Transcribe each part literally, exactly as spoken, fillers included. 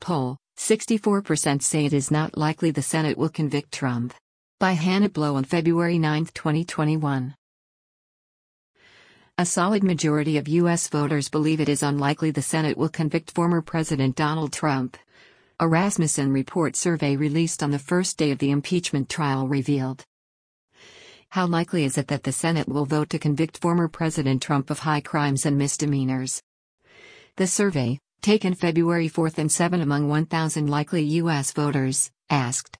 poll, sixty-four percent say it is not likely the Senate will convict Trump. By Hannah Blow on February ninth, twenty twenty-one. A solid majority of U S voters believe it is unlikely the Senate will convict former President Donald Trump. A Rasmussen Report survey released on the first day of the impeachment trial revealed. How likely is it that the Senate will vote to convict former President Trump of high crimes and misdemeanors? The survey, taken February fourth and seventh among one thousand likely U S voters, asked.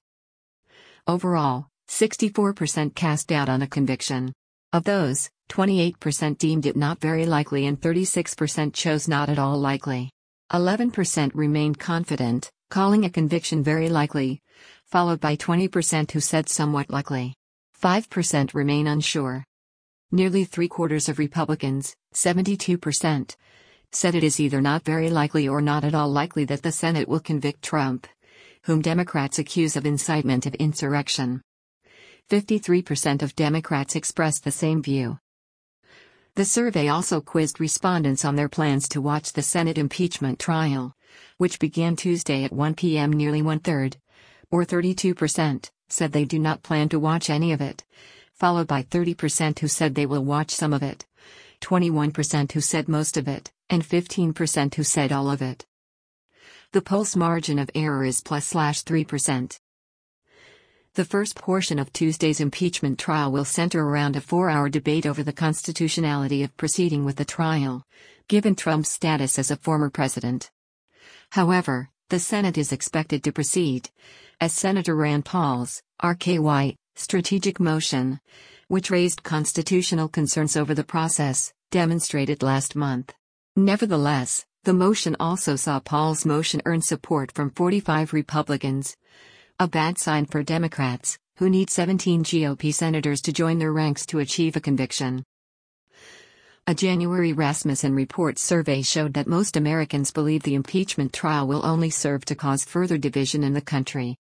Overall, sixty-four percent cast doubt on a conviction. Of those, twenty-eight percent deemed it not very likely and thirty-six percent chose not at all likely. eleven percent remained confident, calling a conviction very likely, followed by twenty percent who said somewhat likely. five percent remain unsure. Nearly three-quarters of Republicans, seventy-two percent, said it is either not very likely or not at all likely that the Senate will convict Trump, whom Democrats accuse of incitement of insurrection. fifty-three percent of Democrats expressed the same view. The survey also quizzed respondents on their plans to watch the Senate impeachment trial, which began Tuesday at one p m Nearly one-third, or thirty-two percent, said they do not plan to watch any of it, followed by thirty percent who said they will watch some of it, twenty-one percent who said most of it, and fifteen percent who said all of it. The poll's margin of error is plus three percent. The first portion of Tuesday's impeachment trial will center around a four-hour debate over the constitutionality of proceeding with the trial, given Trump's status as a former president. However, the Senate is expected to proceed, as Senator Rand Paul's R K Y strategic motion, which raised constitutional concerns over the process, demonstrated last month. Nevertheless, the motion also saw Paul's motion earn support from forty-five Republicans, a bad sign for Democrats, who need seventeen G O P senators to join their ranks to achieve a conviction. A January Rasmussen Report survey showed that most Americans believe the impeachment trial will only serve to cause further division in the country.